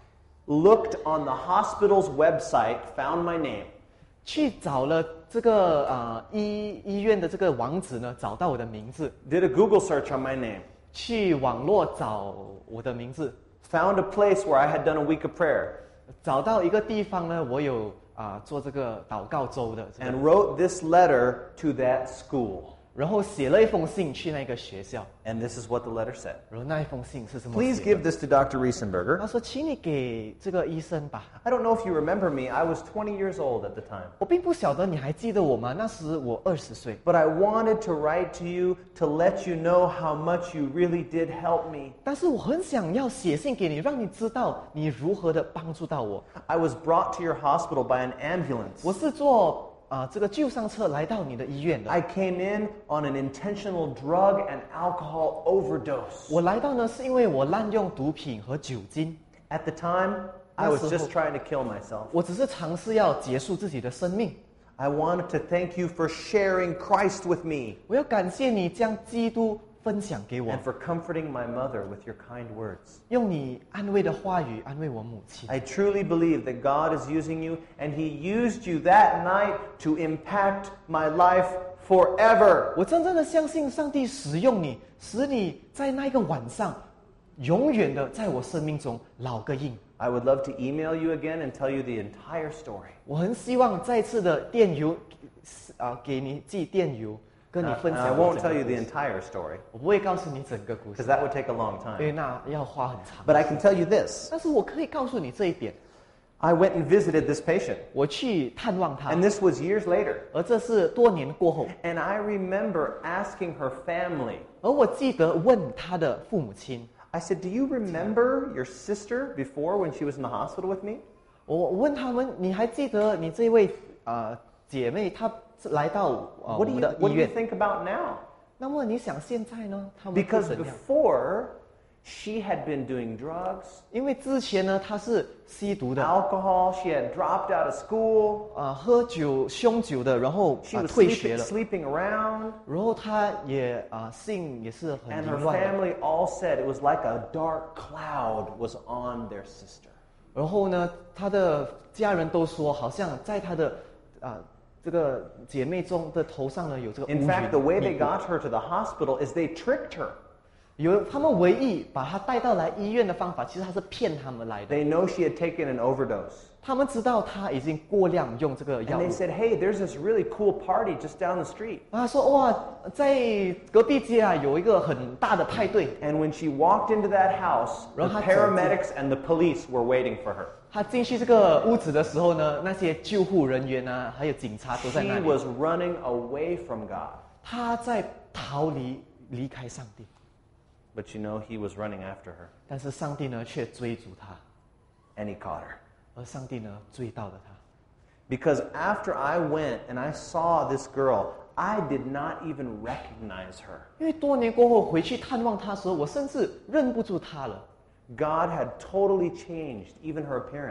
looked on the hospital's website, found my name, 去找了这个医院的这个网址呢，找到我的名字， did a Google search on my name, 去网络找我的名字， found a place where I had done a week of prayer, 找到一个地方呢，我有做这个祷告周的这个， and wrote this letter to that school. 然后写了一封信去那个学校， And this is what the letter said. 然后那一封信是什么 Please 写 give 的？ this to Dr. Riesenberger. 他说：“请你给这个医生吧。 I don't know if you remember me. I was 20 years old at the time. 我并不晓得你还记得我吗？那时我20岁， But I wanted to write to you to let you know how much you really did help me. 但是我很想要写信给你，让你知道你如何的帮助到我。 I was brought to your hospital by an ambulance. 我是坐这个救伤车来到你的医院的。 I came in on an intentional drug and alcohol overdose. 我来到呢，是因为我滥用毒品和酒精。 At the time, I was just trying to kill myself. 我只是尝试要结束自己的生命。 I wanted to thank you for sharing Christ with me 我要感谢你将基督分享给我 and，for comforting my mother with your kind words. 用你安慰的话语安慰我母亲。 I truly believe that God is using you, and He used you that night to impact my life forever. 我真正的相信上帝使用你，使你在那个晚上，永远的在我生命中烙个印。 I would love to email you again and tell you the entire story. 我很希望再次的电邮，给你寄电邮，跟你 And 分 I 享 won't 我 tell 整 you 个 the 故事。 entire story, 我不会告诉你整个故 because 事， that would take a long 因为 time. 那要花很长。 But I can tell you this. 但是我可以告诉你这一点， I went and visited this patient, 我去探望他 and，this was years later. 而这是多年过后， And I remember asking her family, 而我记得问他的父母亲， I said, do you remember your sister before when she was in the hospital with me? 我问他们，你还记得你这位姐妹她来到我 What do 们 you, 的 what 医 do you 院？ think about now? 那么你想现在呢？他们会 Because 怎样？ before, she had been doing drugs, 因为之前呢，她是吸毒的， alcohol, she had dropped out of school, 喝酒、凶酒的，然后 she was 退学 sleeping, 了， sleeping around, 然后她也性也是很 and her 凌乱的。 family all said it was like a dark cloud was on their sister. 然后呢，她的家人都说，好像在她的这个姐妹中的头上呢有这个乌 In 云 fact, the way 密 they 布。 got her to the hospital is they tricked her. 他们唯一把她带到来医院的方法，其实她是骗他们来的。 They know she had taken an overdose. 他们知道她已经过量用这个 And 药 they 物。 said, hey, there's this really cool party just down the street. 他说：“哇，在隔壁街有一个很大的派对。 And when she walked into that house, the 然后她走进- paramedics and the police were waiting for her. 他进去这个屋子的时候呢，那些救护人员啊，还有警察都在 She 那里。 was running away from God. 他在逃离开上帝， But you know, he was running after her. 但是上帝呢却追逐他， And he caught her. 而上帝呢追到了他。 Because after I went and I saw this girl, I did not even recognize her. 因为多年过后回去探望他的时候，我甚至认不出他了。 God had totally changed even her appearance.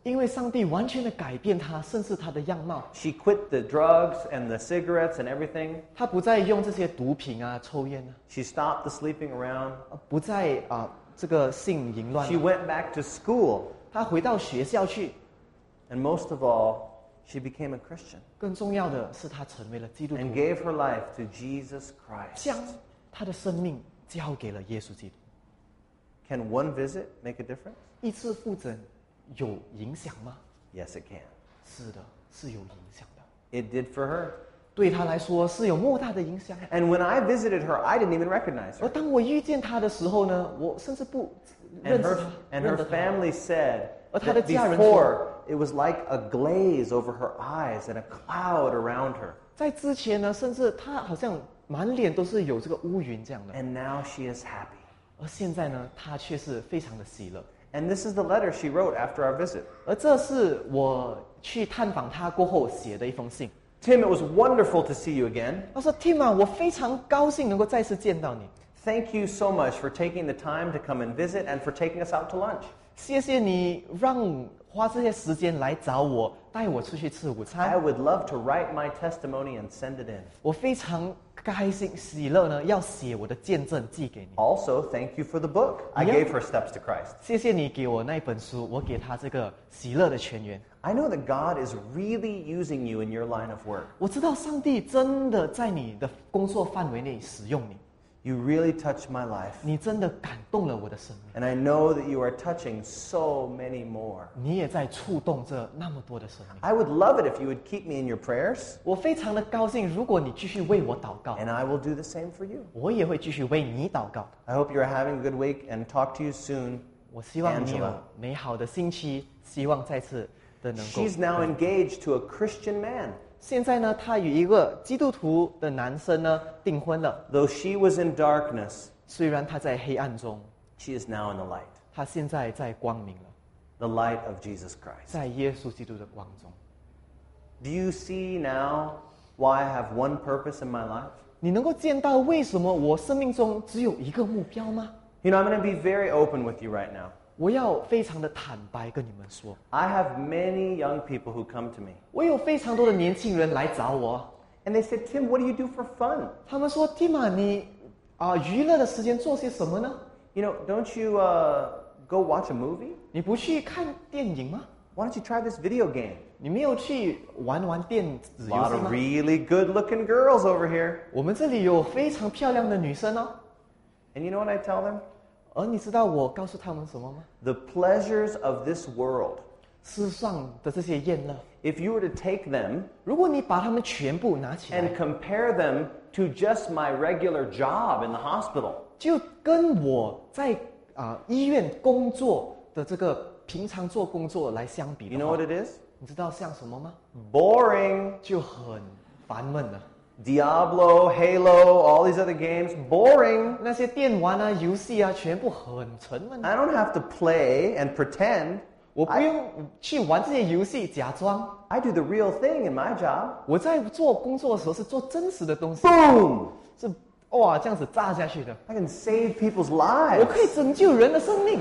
因为上帝完全的改变他，甚至他的样貌。 She quit the drugs and the cigarettes and everything. 他不再用这些毒品啊、抽烟啊， She stopped the sleeping around. 不再这个性淫乱 She 啊。 went back to school. 他回到学校去， And most of all, she became a Christian 更重要的是，他成为了基督徒 and，gave her life to Jesus Christ. 将他的生命交给了耶稣基督。 Can one visit make a difference? 一次复诊有影响吗？ Yes, it can. 是的，是有影响的。 It did for her. 对他来说是有莫大的影响。 And when I visited her, I didn't even recognize 而 her. 当我遇见他的时候呢，我甚至不 And 认识 her, 他， and 认 her 得他。 family said 而他的 that 家人说， before, it was like a glaze over her eyes and a cloud around her. 在之前呢，甚至他好像满脸都是有这个乌云这样的， And now she is happy. 而现在呢，他却是非常的喜乐。 And this is the letter she wrote after our visit. 而这是我去探访他过后写的一封信。 Tim, it was wonderful to see you again. 他说 ：“Tim 啊，我非常高兴能够再次见到你， Thank you so much for taking the time to come and visit and for taking us out to lunch. 谢谢你让花这些时间来找我，带我出去吃午 I 餐。 would love to write my testimony and send it in. 我非常开心喜乐呢，要写我的见证寄给你。 Also, thank you for the book. I Yeah. gave her Steps to Christ. 谢谢你给我那本书，我给他这个喜乐的泉源。 I know that God is really using you in your line of work. 我知道上帝真的在你的工作范围内使用你， You really touched my life. 你真的感动了我的生命， And I know that you are touching so many more. 你也在触动着那么多的生命。 I would love it if you would keep me in your prayers, 我非常的高兴，如果你继续为我祷告， and I will do the same for you. 我也会继续为你祷告。 I hope you're having a good week and talk to you soon. 我希望你有 Angela. 美好的星期，希望再次的能够。 She's now engaged to a Christian man. 现在呢，他与一个基督徒的男生呢订婚了。 Though she was in darkness, 虽然他在黑暗中， she is now in the light. 他现在在光明了， The light of Jesus Christ. 在耶稣基督的光中。 Do you see now why I have one purpose in my life? 你能够见到为什么我生命中只有一个目标吗？ You know, I'm going to be very open with you right now. 我要非常的坦白跟你们说， I have many young people who come to me, 我有非常多的年轻人来找我， and they say, Tim, what do you do for fun? 他们说 ：“Tim 啊，你娱乐的时间做些什么呢？ You know, don't you go watch a movie? 你不去看电影吗？ Why don't you try this video game? 你没有去玩电子 A 游 lot 戏 of 吗？ really good-looking girls over here. 我们这里有非常漂亮的女生哦。 And you know what I tell them? 而你知道我告诉他们什么吗？ The pleasures of this world, 世上的这些宴乐， if you were to take them 如果你把它们全部拿起来， and compare them to just my regular job in the hospital, 就跟我在医院工作的这个平常做工作来相比 you 的 know 话 what，it is? 你知道像什么吗？ Boring. 就很烦闷了。 Diablo, Halo, all these other games, boring. 那些电玩啊、游戏啊，全部很沉闷。 I don't have to play and pretend. 我不用去玩这些游戏，假装 I do the real thing in my job. 我在做工作的时候是做真实的东西， Boom! 是哇这样子炸下去的。 I can save people's 我可以 lives. 拯救人的生命。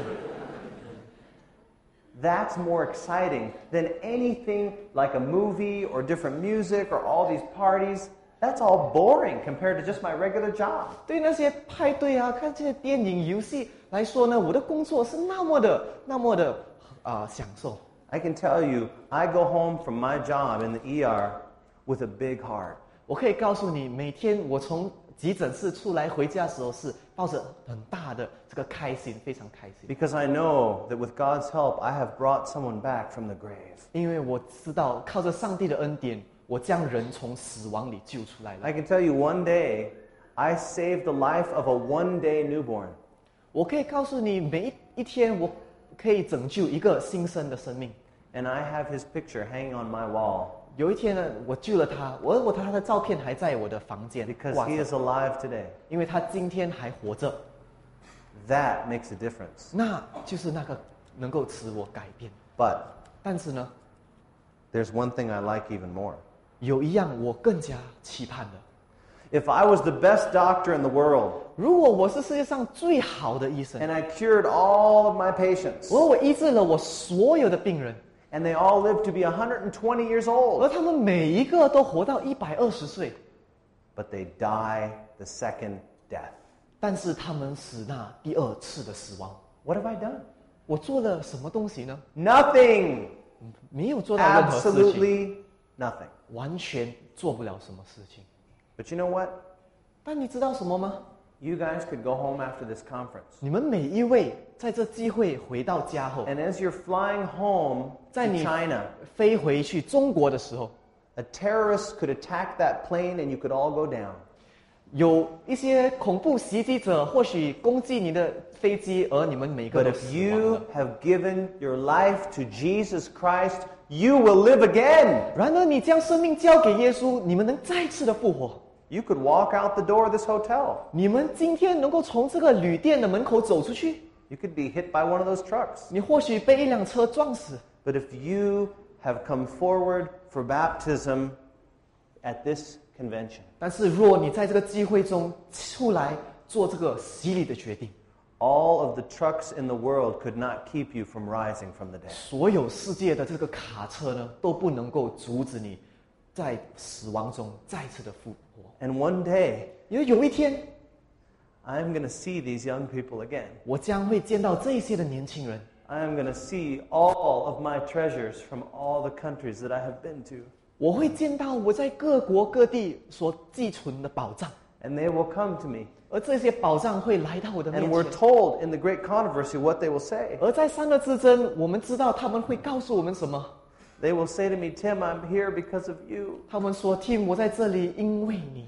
That's more exciting than anything like a movie or different music or all these parties. That's all boring compared to just my regular job. 对那些派对啊、看这些电影、游戏来说呢，我的工作是那么的享受。 I can tell you, I go home from my job in the ER with a big heart. 我可以告诉你，每天我从急诊室出来回家的时候，是抱着很大的这个开心，非常开心， Because I know that with God's help, I have brought someone back from the grave. 因为我知道靠着上帝的恩典，我将人从死亡里救出来了。 I can tell you one day, I saved the life of a one-day newborn. 我可以告诉你，每一天我可以拯救一个新生的生命。 And I have his picture hanging on my wall 有一天呢，我救了他，他的照片还在我的房间 because 挂 he 着， is alive today. 因为他今天还活着， That makes a difference. 那就是那个能够使我改变。 But 但是呢， there's one thing I like even more. 有一样我更加期盼的， If I was the best doctor in the world 如果我是世界上最好的医生， and I cured all of my patients 我医治了我所有的病人， And they all lived to be 120 years 而 old. 他们每一个都活到120岁， But they die the second death. 但是他们死那第二次的死亡。 What have I done? 我做了什么东西呢？ Nothing. 没有做到任何事情， Absolutely nothing. 完全做不了什么事情。 But you know what? 但你知道什么吗？ You guys could go home after this conference. 你们每一位在这机会回到家后， And as you're flying home 在 to 你 China, 飞回去中国的时候， a terrorist could attack that plane and you could all go down. 有一些恐怖袭击者或许攻击你的飞机，而你们每个 But 都 if 死亡 you 了。 have given your life to Jesus Christ, you will live again. 然而，你将生命交给耶稣，你们能再次的复活。 You could walk out the door of this hotel. 你们今天能够从这个旅店的门口走出去， You could be hit by one of those trucks. 你或许被一辆车撞死。 But if you have come forward for baptism at this convention, 但是，若你在这个机会中出来做这个洗礼的决定， all of the trucks in the world could not keep you from rising from the dead. 所有世界的这个卡车呢，都不能够阻止你在死亡中再次的复活。 And one day, 因为有一天， I'm going to see these young people again. 我将会见到这些的年轻人， I am going to see all of my treasures from all the countries that I have been to. 我会见到我在各国各地所寄存的宝藏， And they will come to me. 而这些宝藏会来到我的 And 面 we're 前。 told in the great controversy what they will say. 而在三恶之争，我们知道他们会告诉我们什么？ They will say to me, Tim, I'm here because of you. 他们说：“Tim，我在这里，因为你。”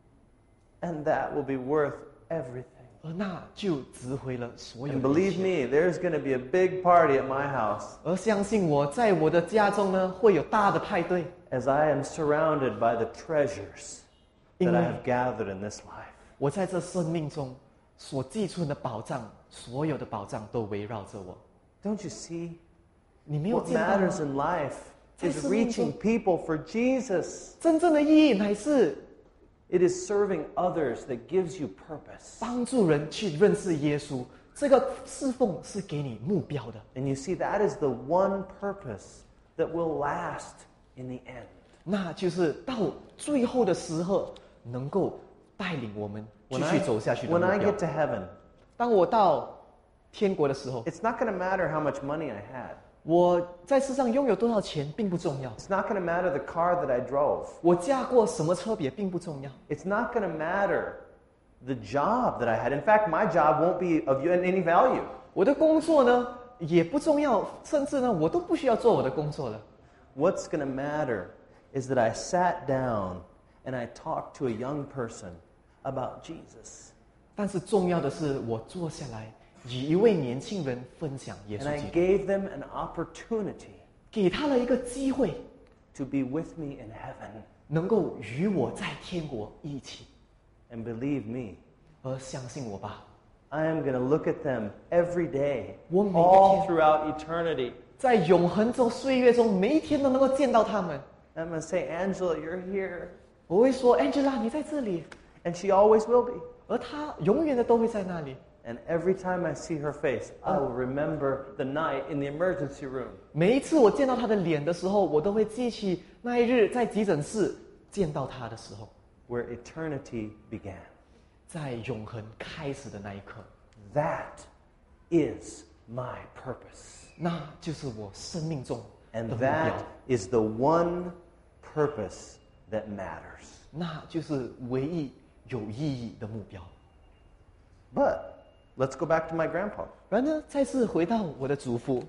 And that will be worth everything. 而那就值回了所有 And 的一 believe 切。 me, there's going to be a big party at my house 而相信我，在我的家中呢，会有大的派对， as I am surrounded by the treasures that I Amen. have gathered in this life. 我在这生命中所寄存的宝藏，所有的宝藏都围绕着我。 Don't you see? 你没有 What 见到 matters 吗？ in life 在 is 生命中， reaching people for Jesus. 真正的意义乃是 It is serving others that gives you purpose. 帮助人去认识耶稣。这个侍奉是给你目标的。 And you see, that is the one purpose that will last in the end. 那就是到最后的时候，能够带领我们继 When 续 I, 走下去的 when 目 I 标 get。to heaven, 当我到天国的时候， it's not going to matter how much money I had. 我在世上拥有多少钱并不重要， It's not going to matter the car that I drove. 我驾过什么车也并不重要， It's not going to matter the job that I had. In fact, my job won't be of any value. 我的工作呢也不重要，甚至呢我都不需要做我的工作了。 What's going to matter is that I sat down and I talked to a young person about Jesus. 但是重要的是，我坐下来与一位年轻人分享耶 And 稣 I 基督， gave them an opportunity 给他了一个机会， to be with me in heaven. 能够与我在天国一起。 And believe me, 而相信我吧， I am going to look at them every day, 我每一天 all throughout eternity. 在永恒中岁月中，每一天都能够见到他们。 I'm going to say, Angela, you're here. 我会说 Angela，你在这里， And she always will be. 而他永远的都会在那里。 And every time I see her face, I will remember the night in the emergency room. 每一次我见到他的脸的时候，我都会记起那一日在急诊室见到他的时候， Where eternity began. 在永恒开始的那一刻， That is my purpose. 那就是我生命中的 And 目标， that is the one purpose that matters. 那就是唯一有意义的目标。 But let's go back to my grandpa. 然而，再次回到我的祖父，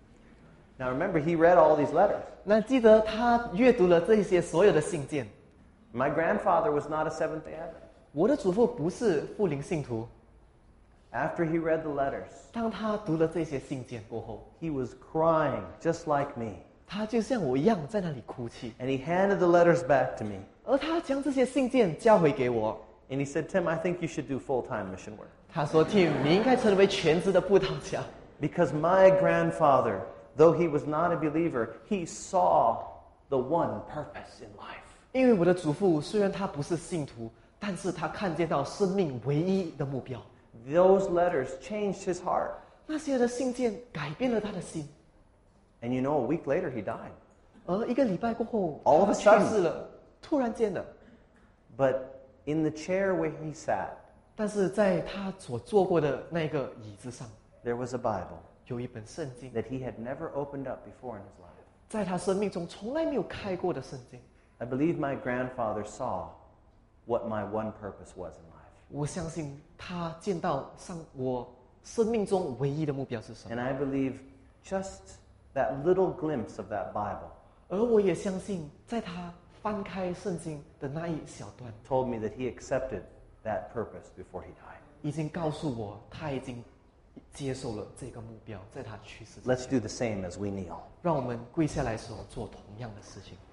Now remember, he read all these letters. 那记得他阅读了这些所有的信件。 My grandfather was not a Seventh-day Adventist. 我的祖父不是复临信徒， After he read the letters, 当他读了这些信件过后， he was crying just like me. 他就像我一样在那里哭泣， And he handed the letters back to me. 而他将这些信件交回给我。 And he said, Tim, I think you should do full-time mission work. 他说 ：“Tim，你应该成为全职的布道家， Because my grandfather, though he was not a believer, he saw the one purpose in life. 因为我的祖父虽然他不是信徒，但是他看见到生命唯一的目标。 Those letters changed his heart. 那些的信件改变了他的心。 And you know, a week later he died. 而1个礼拜过后， All of a 他去 sudden. 世了，突然间的。 But in the chair where he sat, 但是在他所坐过的那个椅子上， there was a Bible 有一本圣经， that he had never opened up before in his life. 在他生命中从来没有开过的圣经。 I believe my grandfather saw what my one purpose was in life. 我相信他见到我生命中唯一的目标是什么， And I believe just that little glimpse of that Bible 而我也相信，在他翻开圣经的那一小段， told me that he accepted that purpose before he died. 已经告诉我他已经接受了这个目标，在他去世之 Let's 前。 do the same as we kneel. 让我们跪下来的时候做同样的事情。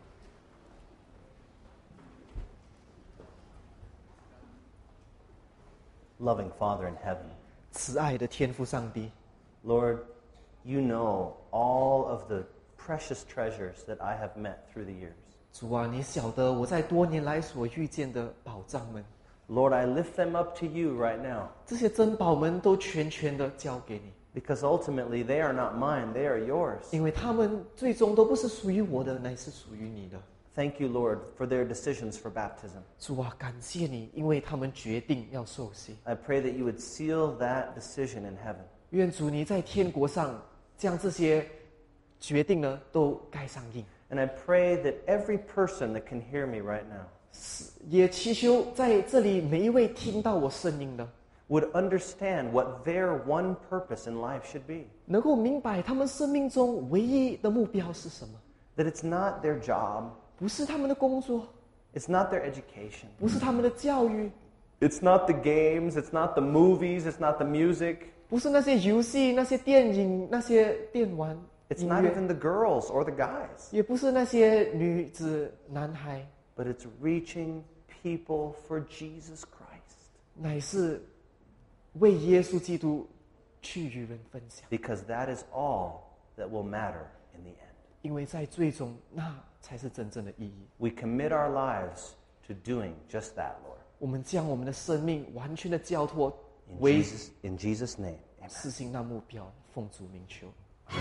Loving Father in heaven, 慈爱的天父上帝， Lord, you know all of the precious treasures that I have met through the years. 主啊，你晓得我在多年来所遇见的宝藏们， Lord, I lift them up to you right now 这些珍宝们都全的交给你， because ultimately they are not mine, they are yours. 因为他们最终都不是属于我的，乃是属于你的。 Thank you, Lord, for their decisions for baptism. 主啊，感谢你，因为他们决定要受洗。 I pray that you would seal that decision in heaven. 愿主你在天国上将这些决定呢都盖上印， And I pray that every person that can hear me right now 也祈求在这里每一位听到我声音的， would understand what their one purpose in life should be. 能够明白他们生命中唯一的目标是什么， That it's not their job, 不是他们的工作， it's not their education, 不是他们的教育， it's not the games, it's not the movies, it's not the music, 不是那些游戏、那些电影、那些电玩 it's 音 not 乐， even the girls or the guys, 也不是那些女子、男孩， but it's reaching people for Jesus Christ. 乃是为耶稣基督去与人分享， Because that is all that will matter in the end. 因为在最终那才是真正的意义。 We commit our lives to doing just that, Lord. 我们将我们的生命完全的交托 In 为 Jesus' name, amen. 实行那目标，奉主名求。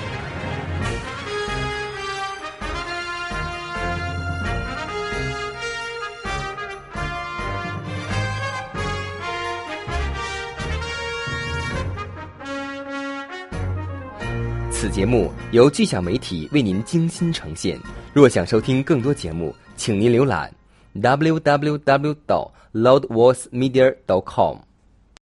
此节目由巨响媒体为您精心呈现。若想收听更多节目，请您浏览 www.loudvoicemedia.com。